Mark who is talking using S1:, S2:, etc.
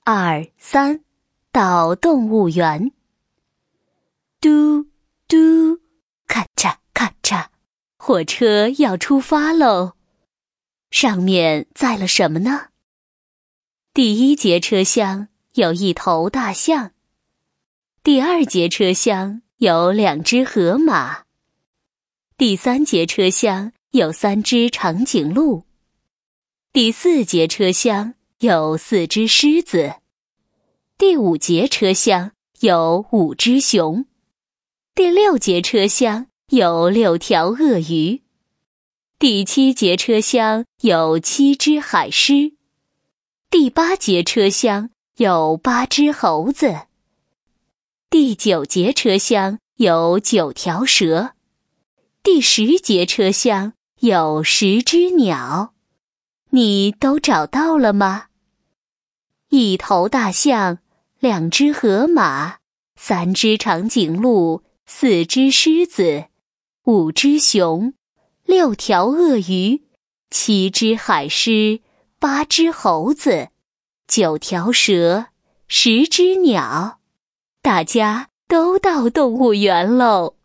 S1: 2、3，到动物园。嘟嘟，咔嚓咔嚓，火车要出发喽。上面载了什么呢？第1节车厢有1头大象，第2节车厢有2只河马，第3节车厢有3只长颈鹿，第4节车厢有4只狮子，第5节车厢有5只熊，第6节车厢有6条鳄鱼，第7节车厢有7只海狮，第8节车厢有8只猴子，第9节车厢有9条蛇，第10节车厢有10只鸟。你都找到了吗？1头大象，2只河马，3只长颈鹿，4只狮子，5只熊，6条鳄鱼，7只海狮，8只猴子，9条蛇，10只鸟。大家都到动物园喽。